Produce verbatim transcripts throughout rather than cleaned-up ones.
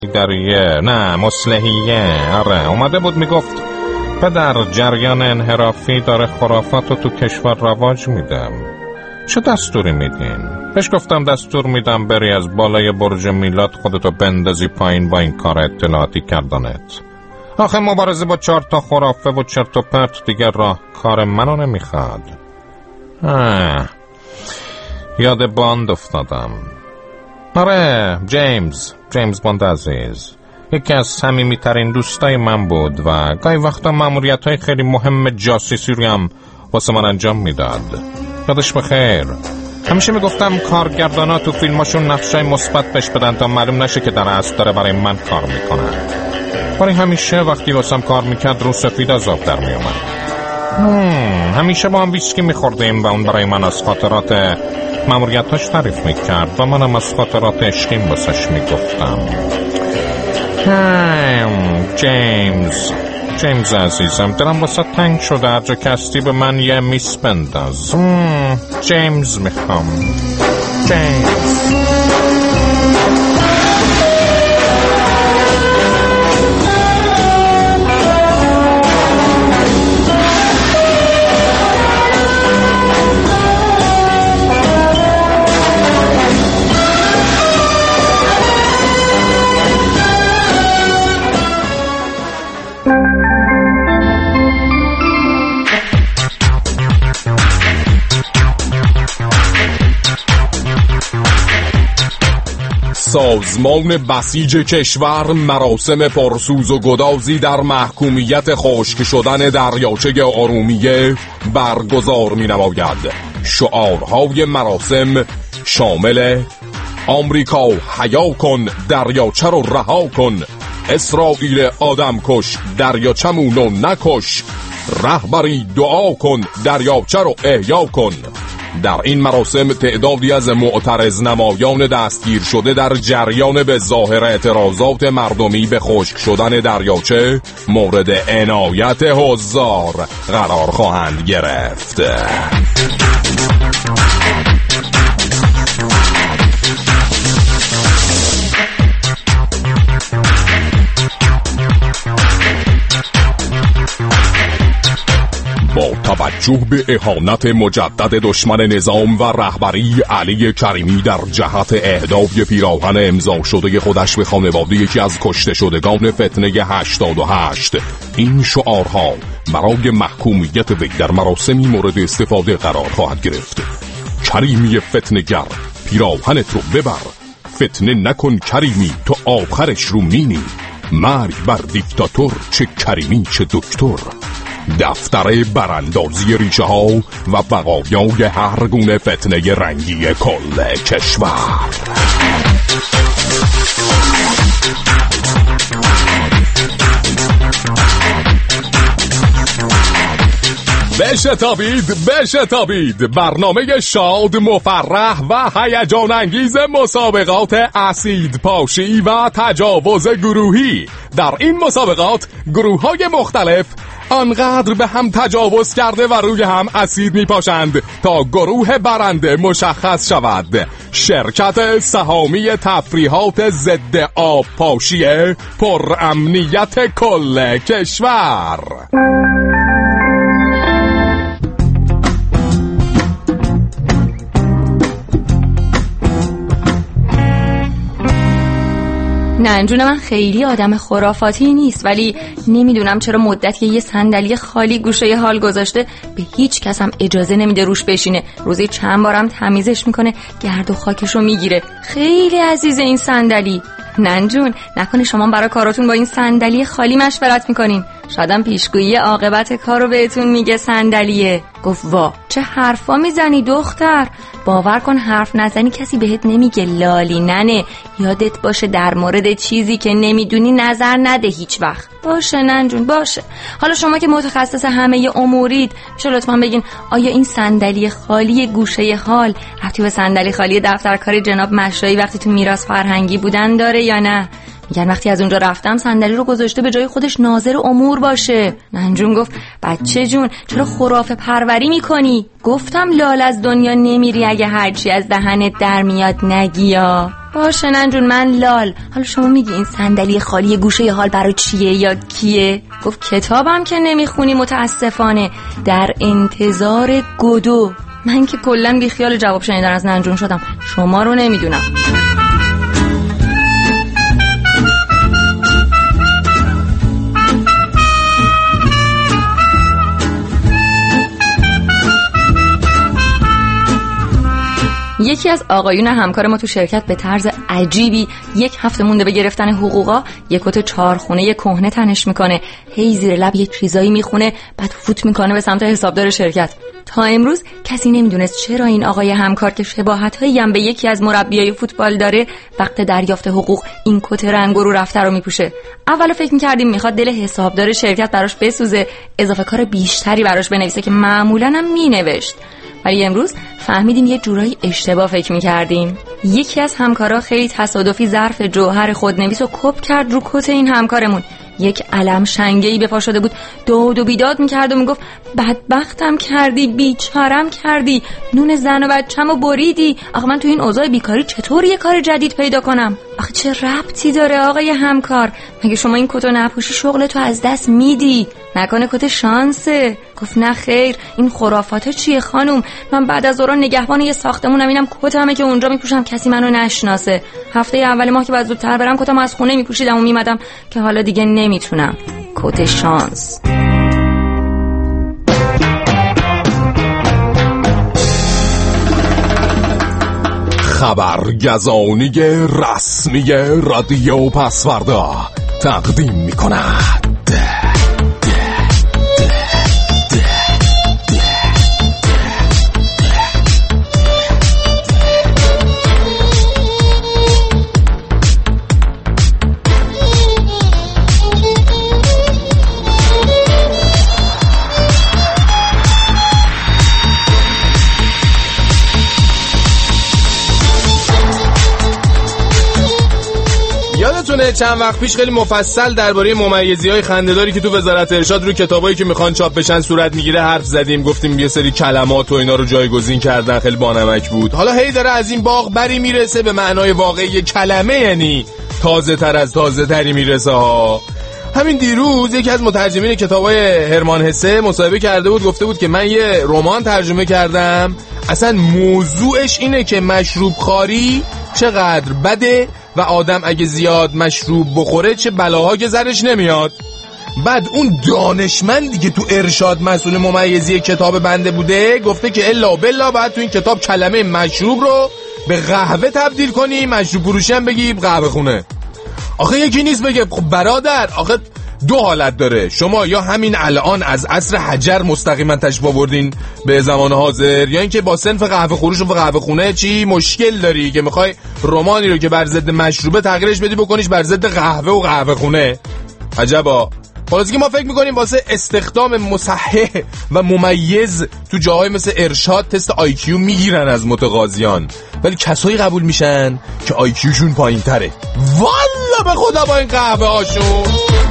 دریه نه مصلحیه. آره اومده بود میگفت پدر جریان انحرافی داره خرافات رو تو کشور رواج میدم، چه دستوری میدین؟ بهش گفتم دستور میدم بری از بالای برج میلاد خودتو بندازی پایین با این کار اطلاعاتی کردنت. آخه مبارزه با چهار تا خرافه و چرت و پرت دیگه راه کار منو نمیخواد. آه. یاد باند افتادم. آره جیمز جیمز باند عزیز یکی از صمیمیترین دوستای من بود و گاهی وقتا ماموریت‌های خیلی مهم جاسوسی رو هم واسه من انجام میداد. یادش بخیر. همیشه میگفتم کارگردانا تو فیلماشون نقشای مثبت بهش بدن تا معلوم نشه که در اصل داره برای من کار میکنه. ولی همیشه وقتی واسم کار میکرد رو سفید از آب در میومد. همیشه با هم ویسکی میخوردیم و اون برای من از خاطرات ماموریتاش تعریف میکرد و منم از خاطرات عشقیم واسش میگفتم. جیمز جیمز عزیزم دلم واسه تنگ شده، هر جا کستی به من یه میس بنداز. جیمز میخوام. جیمز سازمان بسیج کشور مراسم پرسوز و گدازی در محکومیت خشک شدن دریاچه ارومیه برگزار می نماید. شعارهای مراسم شامل آمریکا حیا کن دریاچه رو رها کن، اسرائیل آدم کش دریاچمون رو نکش، رهبری دعا کن دریاچه رو احیا کن. در این مراسم تعدادی از معترض نمایان دستگیر شده در جریان به ظاهر اعتراضات مردمی به خشک شدن دریاچه مورد عنایت حضار قرار خواهند گرفت. با توجه به اهانت مجدد دشمن نظام و رهبری علی کریمی در جهت اهدای پیراهن امضا شده خودش به خانواده یکی از کشته شدگان فتنه هشتاد و هشت، این شعارها برای محکومیت وی در مراسمی مورد استفاده قرار خواهد گرفت. کریمی فتنه‌گر پیراهنت رو ببر، فتنه نکن کریمی تو آخرش رو مینی، مرگ بر دیکتاتور چه کریمی چه دکتر. دفتر براندازی ریشه ها و بقایای هر گونه فتنه رنگی کل کشور. بشتابید بشتابید، برنامه شاد مفرح و هیجان انگیز مسابقات اسید پاشی و تجاوز گروهی. در این مسابقات گروه های مختلف آنقدر به هم تجاوز کرده و روی هم اسید می پاشند تا گروه برنده مشخص شود. شرکت سهامی تفریحات ضد آب پاشی پر امنیت کل کشور. ننجون من خیلی آدم خرافاتی نیست، ولی نمیدونم چرا مدت که یه صندلی خالی گوشه حال گذاشته به هیچ کس هم اجازه نمیده روش بشینه. روزی چند بارم تمیزش میکنه، گرد و خاکشو میگیره. خیلی عزیزه این صندلی. ننجون نکنه شما برای کاراتون با این صندلی خالی مشورت میکنین؟ شایدم پیشگویی عاقبت کارو بهتون میگه صندلیه. گفت وا چه حرفا میزنی دختر، باور کن حرف نزنی کسی بهت نمیگه لالی ننه. یادت باشه در مورد چیزی که نمیدونی نظر نده هیچ وقت. باشه ننجون باشه. حالا شما که متخصص همه امورید میشه لطفا بگین آیا این صندلی خالی گوشه حال ربطی به صندلی خالی دفتر کار جناب مشایی وقتی تو میراث فرهنگی بودن داره یا نه؟ میگن وقتی از اونجا رفتم صندلی رو گذاشته به جای خودش ناظر امور باشه. ننجون گفت بچه جون چرا خرافه پروری میکنی؟ گفتم لال از دنیا نمیری اگه هرچی از دهنت در میاد نگیا. باشه ننجون من لال. حالا شما میگی این صندلی خالی گوشه حال برای چیه یا کیه؟ گفت کتابم که نمیخونی متاسفانه، در انتظار گودو. من که کلا بی خیال جواب شنیدن از ننجون شدم، شما رو نمیدونم. یکی از آقایون همکار ما تو شرکت به طرز عجیبی یک هفته مونده به گرفتن حقوقا یک کت چهارخونه کهنه تنش میکنه، هی زیر لب یک چیزایی میخونه، بعد فوت میکنه به سمت حسابدار شرکت. تا امروز کسی نمیدونست چرا این آقای همکار که شباهتایی هم به یکی از مربیای فوتبال داره وقت دریافت حقوق این کت رنگ رو رفته رو میپوشه. اولو فکر میکردیم میخواد دل حسابدار شرکت براش بسوزه، اضافه کار بیشتری براش بنویسه که معمولاً هم مینوشت. ولی امروز فهمیدیم یه جورایی اشتباه فکر می‌کردیم. یکی از همکارا خیلی تصادفی ظرف جوهر خودنویس رو کپ کرد رو کت این همکارمون. یک علم شنگه‌ای به پا شده بود، داد و بیداد می‌کرد و میگفت بدبختم کردی، بیچارم کردی، نون زن و بچه‌مو بریدی. آخه من تو این اوضاع بیکاری چطور یه کار جدید پیدا کنم؟ آخه چه ربطی داره آقای همکار؟ مگه شما این کتو نپوشی شغلتو از دست میدی؟ نکنه کت شانسه؟ گفت نه خیر، این خرافاتا چیه خانم؟ من بعد از ظهر نگهبان یه ساختمونم، اینم کتمه که اونجا میپوشم کسی منو نشناسه. هفته اول ماه که بعد زودتر برم کتم از خونه میپوشیدم و میمدم که حالا دیگه نمیتونم. کت شانس. خبرگزانی رسمی رادیو پسوردا تقدیم می‌کند. یادتونه چند وقت پیش خیلی مفصل درباره ممیزی‌های خنده‌داری که تو وزارت ارشاد رو کتابایی که میخوان چاپ بشن صورت میگیره حرف زدیم، گفتیم یه سری کلمات و اینا رو جایگزین کردن، خیلی بانمک بود. حالا هی داره از این باغ بری میرسه، به معنای واقعی کلمه، یعنی تازه تر از تازه تری میرسه ها. همین دیروز یکی از مترجمین کتابای هرمان هسه مصاحبه کرده بود، گفته بود که من یه رمان ترجمه کردم، اصلا موضوعش اینه که مشروب خواری چقدر بده و آدم اگه زیاد مشروب بخوره چه بلاها که زرش نمیاد. بعد اون دانشمندی که تو ارشاد مسئول ممیزی کتاب بنده بوده گفته که الا بلا باید تو این کتاب کلمه مشروب رو به قهوه تبدیل کنی، مشروب فروشی هم بگی قهوه خونه. آخه یکی نیست بگه خب برادر، آخه دو حالت داره، شما یا همین الان از عصر حجر مستقیما تشریف آوردین به زمان حاضر، یا اینکه با صنف قهوه فروش و قهوه خونه چی مشکل داری که میخوای رمانی رو که بر ضد مشروبه تغییرش بدی بکنیش بر ضد قهوه و قهوه خونه. عجبا. خلاص که ما فکر میکنیم واسه استخدام مصحح و ممیز تو جاهای مثل ارشاد تست آی کیو میگیرن از متقاضیان، ولی کسایی قبول میشن که آی کیوشون پایین تره. والا به خدا با این قهوه هاشون.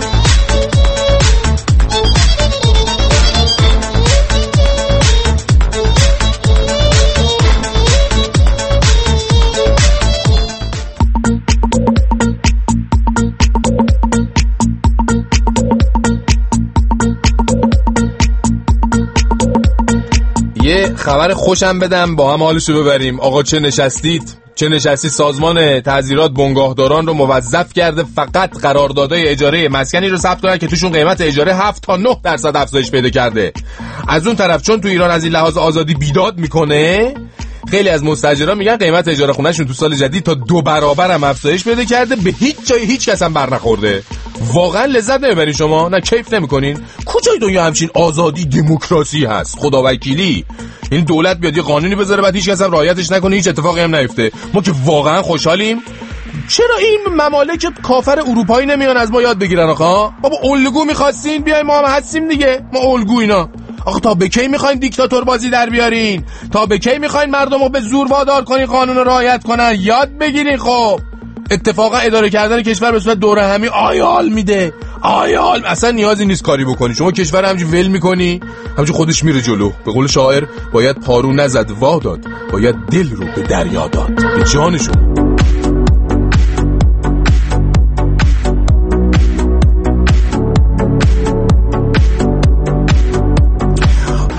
یه خبر خوشم بدم با هم حالشو ببریم. آقا چه نشستید چه نشستید سازمان تعزیرات بنگاهداران رو موظف کرده فقط قراردادهای اجاره مسکنی رو ثبت کنن که توشون قیمت اجاره هفت تا نه درصد افزایش پیدا کرده. از اون طرف چون تو ایران از این لحاظ آزادی بیداد میکنه، خیلی از مستاجران میگن قیمت اجاره خونه‌شون تو سال جدید تا دو برابر هم افزایش پیدا کرده، به هیچ جای هیچ کس هم بر نخورده. واقعا لذت نمیبرین شما؟ نه کیف نمیکنین؟ کجای دنیا همچین آزادی دموکراسی هست؟ خدا وکیلی این دولت بیاد یه قانونی بذاره بعد هیچ کس هم رعایتش نکنه، هیچ اتفاقی هم نیفته. ما که واقعا خوشحالیم. چرا این ممالک کافر اروپایی نمیان از ما یاد بگیرن آخه؟ بابا الگو می‌خواستین بیاین، ما هم هستیم دیگه. ما الگو اینا. آخه تا به کی میخواین دیکتاتور بازی در بیارین؟ تا به کی میخواین مردم رو به زور وادار کنین قانون رو رعایت کنن؟ یاد بگیرین. خب اتفاقا اداره کردن کشور به صورت دوره همی آیال میده. آیال اصلا نیازی نیست کاری بکنی، شما کشور همجی ول میکنی همجی خودش میره جلو. به قول شاعر باید پارو نزد وا داد، باید دل رو به دریا داد، به جانشون.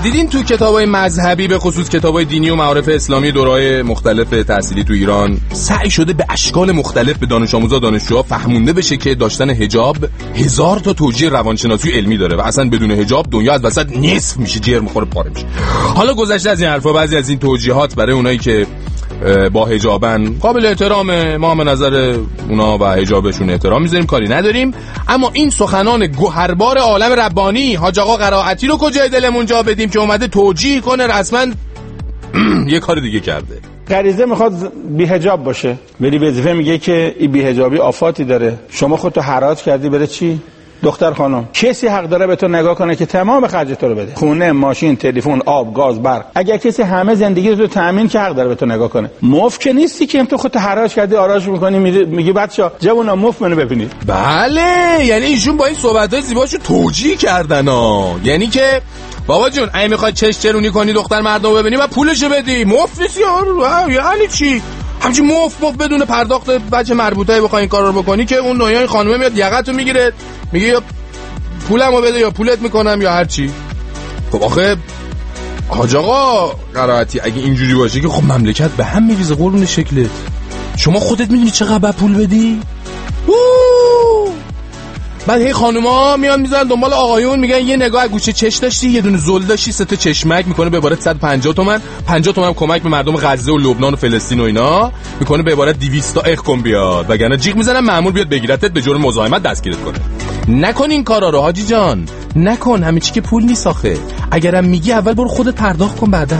دیدین تو کتابای مذهبی به خصوص کتابای دینی و معارف اسلامی دوره‌های مختلف تحصیلی تو ایران سعی شده به اشکال مختلف به دانش آموزا دانشجوها فهمونده بشه که داشتن حجاب هزار تا توجیه روانشناسی علمی داره و اصلا بدون حجاب دنیا از وسط نصف میشه، جر میخوره، پاره میشه. حالا گذشته از این حرفا، بعضی از این توجیهات برای اونایی که با حجابن قابل احترامه، ما به نظر اونا و حجابشون احترام میذاریم، کاری نداریم. اما این سخنان گوهربار عالم ربانی حاج آقا قرائتی رو کجای دلمون جا بدیم که اومده توجیه کنه رسما یه کار دیگه کرده؟ غریزه میخواد بی حجاب باشه، ولی وظیفه میگه که این بی حجابی آفاتی داره. شما خودتو حراج کردی بره چی؟ دختر خانم، کسی حق داره به تو نگاه کنه که تمام خرج تو رو بده؟ خونه، ماشین، تلفن، آب، گاز، برق. اگر کسی همه زندگی رو تامین که حق داره به تو نگاه کنه. مفت که نیستی که تو خودت حراج کردی، آراج میکنی، میگی بچا جوونا مفت منو ببینید. بله، یعنی ایشون با این صحبتای زیباشو توجیه کردن ها. یعنی که بابا جون اگه میخوای چش چرونی کنی دختر مردم ببینی و پولشو بدی، مفت نیست یارو. یعنی چی؟ همچین مفت مفت بدون پرداخت بچه مربوطه بخوای این کارا رو بکنی که اون نوعی خانومه میاد یقتو میگیره میگه یا پولمو بده یا پولت میکنم یا هر چی. خب آخه حاج آقا قرائتی اگه اینجوری باشه که خب مملکت به هم میریزه قربون شکلت. شما خودت میدونی چقدر پول بدی؟ اوه. بعد هی خانوما میان میذارن دنبال آقایون، میگن یه نگاه گوشه چش داشتی، یه دونه زل داشتی، سه تا چشمک میکنه به عبارت صد و پنجاه تومن، پنجاه تومن کمک به مردم غزه و لبنان و فلسطین و اینا میکنه به عبارت دویست تا اخ کن بیاد، وگرنه جیغ میزنن مأمور بیاد بگیرتت به جرم مزاحمت دستگیرت کنه. نکن این کارا رو حاجی جان، نکن. همه چی که پول نیست آخه. اگرم میگی اول برو خودت پرداخت کن بعداً.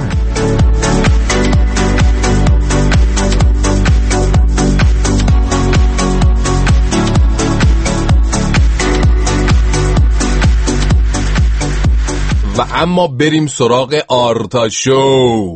و اما بریم سراغ آرتاشو.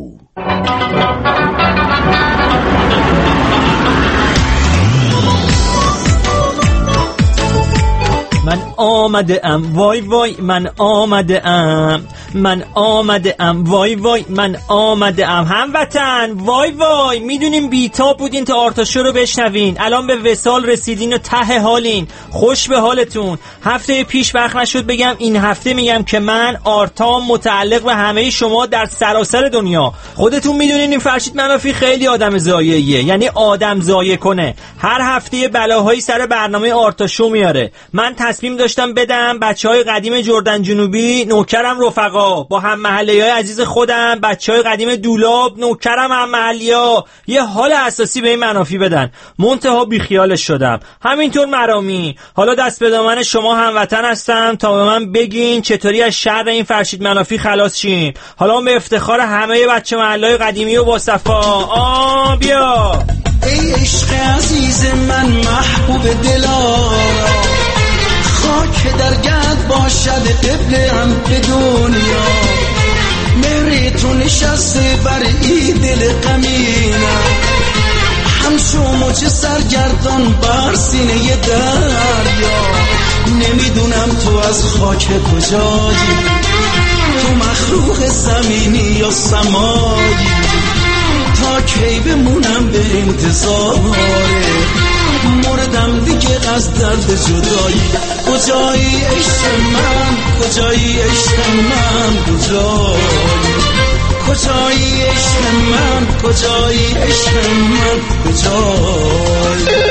من آمده ام وای وای، من آمده ام، من آمده ام وای وای، من آمده ام. هموطن وای وای، میدونیم بیتاب بودین تا آرتاشو رو بشنوین، الان به وصال رسیدین و ته حالین، خوش به حالتون. هفته پیش وقت نشد بگم، این هفته میگم که من آرتام متعلق به همه شما در سراسر دنیا. خودتون میدونین این فرشید منافی خیلی آدم زاییه، یعنی آدم زایه کنه. هر هفته بلاهایی سر برنامه آرتاشو میاره. من تصمیم داشتم بدم بچهای قدیم جردن جنوبی، نوکرم رفقا، با هم محلیای عزیز خودم بچهای قدیم دولاب، نوکرم هم محلیا، یه حال اساسی به این منافی بدن. منتها بیخیالش شدم. همینطور مرامی. حالا دست به دامن شما هموطن هستم تا به من بگین چطوری از شر این فرشید منافی خلاص شیم. حالا به افتخار همه بچه محلای قدیمی و با صفا. آ بیا ای عشق عزیز من، محبوب دلارا، خاک در گرد باشد قبله هم به دنیا. مهری تو نشسته بر ای دل غمینم، همشو موج سرگردان بر سینه دریا. نمیدونم تو از خاک کجایی، تو مخلوق زمینی یا سمایی، تا کی بمونم به انتظاره، مردم دیگه از درد جدایی. کجایی عشق من، کجایی عشق من، کجایی، کجایی عشق من، کجایی عشق من، کجایی.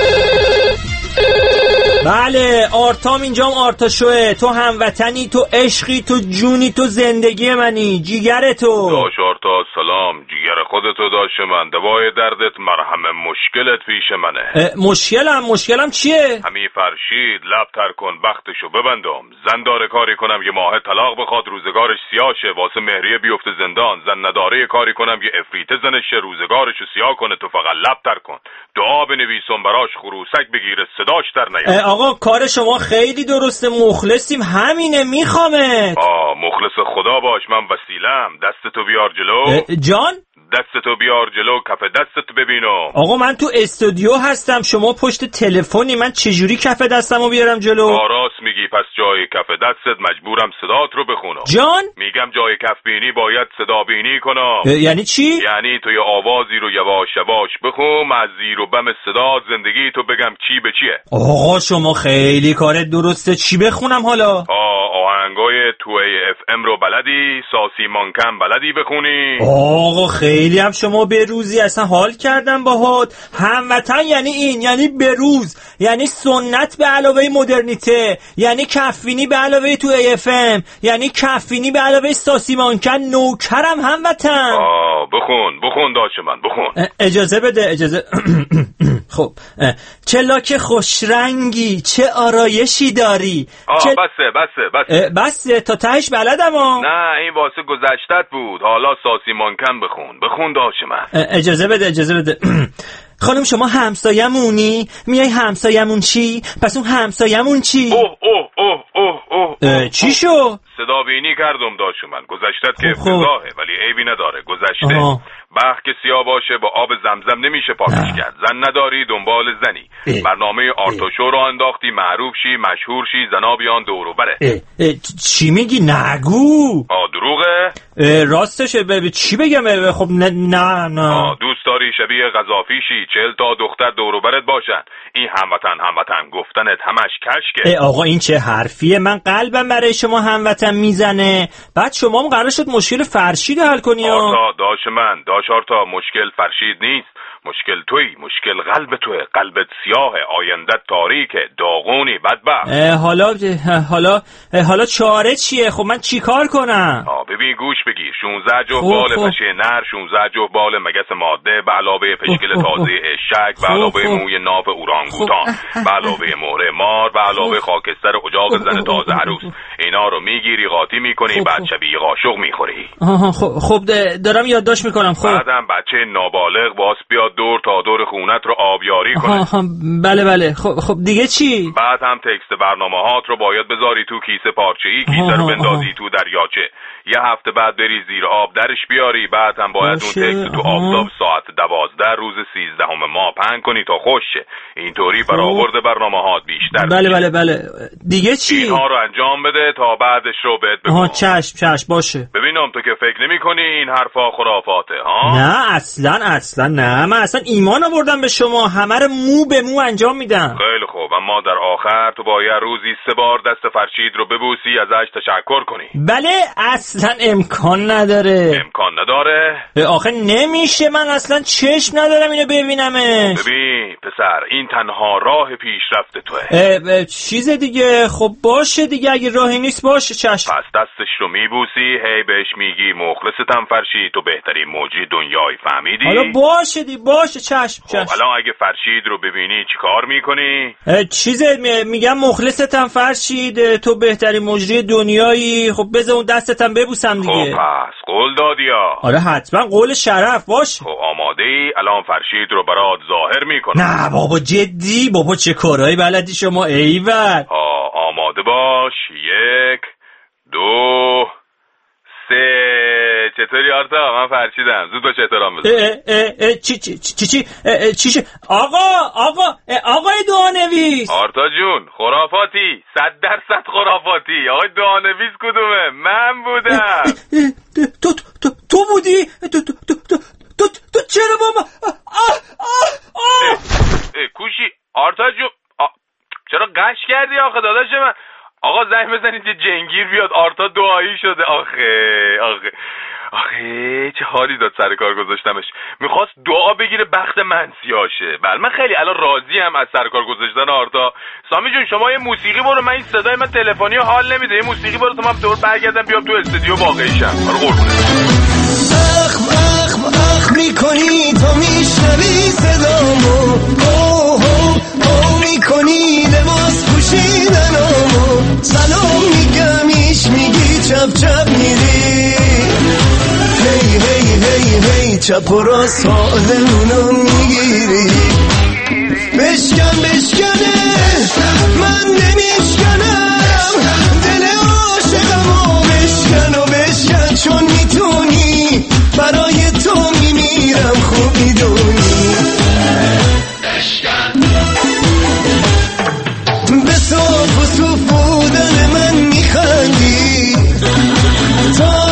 بله آرتام اینجام آرتاشوه. تو هموطنی، تو عشقی، تو جونی، تو زندگی منی، جیگر تو. داش آرتا سلام، جیگر خودتو داش من، دوای دردت مرهم مشکلت پیش منه. مشکلم مشکلم چیه؟ همین فرشید لب تر کن بختشو ببندم، زن داره کاری کنم یه ماه طلاق بخواد روزگارش سیاه شه، واسه مهریه بیفته زندان، زن نداره کاری کنم یه افریته زنش روزگارشو سیاه کنه، تو فقط لب تر کن، دعا بنویسم براش خروسک بگیره صداش در نیاد. آقا کار شما خیلی درسته، مخلصیم، همینه میخوامه. آه مخلص خدا باش، من وسیلم، دستتو بیار جلو. جان؟ دستتو بیار جلو، کف دستت ببینم. آقا من تو استودیو هستم، شما پشت تلفنی، من چجوری کف دستمو بیارم جلو؟ راست میگی، پس جای کف دستت مجبورم صدات رو بخونم. جان؟ میگم جای کف بینی باید صدا بینی کنم. یعنی چی؟ یعنی تو یه آوازی رو یواش یواش بخون، از زیر و بم صدات زندگی تو بگم چی به چیه. آقا شما خیلی کارت درسته، چی بخونم حالا؟ آه آهنگ آهنگای تو ای اف ام رو بلدی؟ ساسی مانکن بلدی بخونی؟ آقا خیلی هم شما بروزی، اصلا حال کردم باهات. هموطن یعنی این، یعنی بروز، یعنی سنت به علاوه مدرنیته، یعنی کفینی به علاوه تو ای اف ام، یعنی کفینی به علاوه ساسی مانکن. نوکرم هموطن. آه بخون بخون داش من بخون. اجازه بده اجازه. خب چه لاک خوشرنگی، چه آرایشی داری. آه چه... بسه بسه بسه بسه تا تهش بلدم ها. نه این واسه گذشتت بود، حالا ساسی مانکن بخون بخون داش من. اجازه بده اجازه بده. خانم شما همسایمونی؟ میای همسایمون چی؟ پس اون همسایمون چی؟ اوه اوه اوه اوه اوه, اوه. چی شو؟ صدا بینی کردم داش من. گذشتت که افتضاحه ولی عیبی نداره. گذشته آه. بخت که سیاه باشه با آب زمزم نمیشه پاکش کرد. زن نداری دنبال زنی. اه. برنامه آرتوشو رو انداختی، معروف شی مشهور شی، زنا بیان دورو بره. اه. اه. چی میگی؟ نگو. آه دروغه؟ راستشه. ببین چی بگم؟ خب نه نه نه. آه دوست داری شبیه قذافی شی، چهل تا دختر دورو برت باشن. این هموطن هموطن گفتنت همش کشکه. آقا این چه حرفیه؟ من قلبم برای شما هموطن میزنه. بعد شما هم قرار شد مشکل فرشید حل کنی. آرتا داش من داش آرتا مشکل فرشید نیست، مشکل توی، مشکل قلب توی. قلبت سیاهه، آیندت تاریکه، داغونی، بدبخت. حالا حالا حالا چاره چیه؟ خب من چیکار کنم؟ آه ببین گوش بگیر. شانزده جفت بال پشه نر، شانزده جفت بال مگس ماده، به علاوه پشکل تازه اشک، به علاوه موی ناف اورانگوتان، به علاوه مهره مار، به علاوه خاکستر اجاق زن تازه عروس. اینا رو میگیری قاطی میکنی، بعد شبیه قاشق میخوری. خب دارم یادداشت میکنم. خب بعدم بچه نابالغ باس بیاد دور تا دور خونت رو آبیاری کنه. بله بله. خب خب دیگه چی؟ بعد هم تکست برنامه هات رو باید بذاری تو کیسه پارچه‌ای، کیسه رو بندازی تو دریاچه، یه هفته بعد بری زیر آب درش بیاری. بعد هم باید اون تکست تو آفتاب ساعت دوازده روز سیزدهم ماه پهن کنی تا خوش شه. اینطوری برآورد برنامه هات بیشتر. بله بله بله. دیگه چی؟ اینها رو انجام بده تا بعدش رو بهت بگم. آها چشم چشم باشه. ببینم تو که فکر نمی‌کنی این حرفا خرافاته ها؟ نه اصلا اصلا نه. من اصلا ایمان آوردم به شما، همه رو مو به مو انجام میدم. خیلی خوب، اما در آخر تو باید روزی سه بار دست فرشید رو ببوسی، ازش تشکر کنی. بله اصلا امکان نداره. امکان نداره؟ آخه نمیشه، من اصلا چشم ندارم اینو ببینمش. ببین پسر، این تنها راه پیشرفت توه. چیز دیگه؟ خب باشه دیگه، اگه راهی نیست باشه چشم. پس دستش رو میبوسی، هی بهش میگی مخلصتم فرشید، تو بهترین موجی دنیای، فهمیدی؟ حالا باشه دی باشه چشم چشم. خب الان اگه فرشید رو ببینی چیکار میکنی؟ چیزه میگم مخلصتم فرشید، تو بهترین مجری دنیایی. خب بذار اون دستتم ببوسم دیگه. خب پس قول دادی یا؟ آره حتما قول شرف. باشه. خب آماده ای؟ الان فرشید رو برات ظاهر میکنم. نه بابا جدی؟ بابا چه کارهایی بلدی شما. ایول. ها آماده باش. یک دو سه. چطوری آرتا؟ من فرشیدم. زود باش احترام بذار. چی چی چی چی چی آقا آقا آقای دعانویس. آرتا جون خرافاتی، صد درصد خرافاتی. آقای دعانویس کدومه؟ من بودم. تو تو تو بودی؟ تو تو تو تو تو چرا با من؟ کوشی آرتا جون چرا قش کردی آخه داداش من؟ آقا زنگ بزنید یه جنگیر بیاد، آرتا دعایی شده. آخه آخه آخه چه حالی داد سر کار گذاشتمش. میخواست دعا بگیره بخت من سیاشه. بله من خیلی الان راضی ام از سر کار گذاشتن آرتا. سامی جون شما یه موسیقی برو، من این صدای من تلفنی حال نمیده. یه موسیقی برو تا من دور برگردم بیام تو استودیو واقعیشم. آره قربونت. اخم اخم اخم میکنی تو میشنوی صدامو، اوه اوه میکنی لباس پوشیدنامو، سلام میگم ایش میگی چپ چپ میری، هی هی هی هی چپ و راست حالمونو میگیری. بشکن بشکنه من نمیشکنم، دل عاشقمو بشکن و بشکن، چون میتونی برای تو میمیرم خوب میدونی. به صاف و صوف بودن من میخندی، تا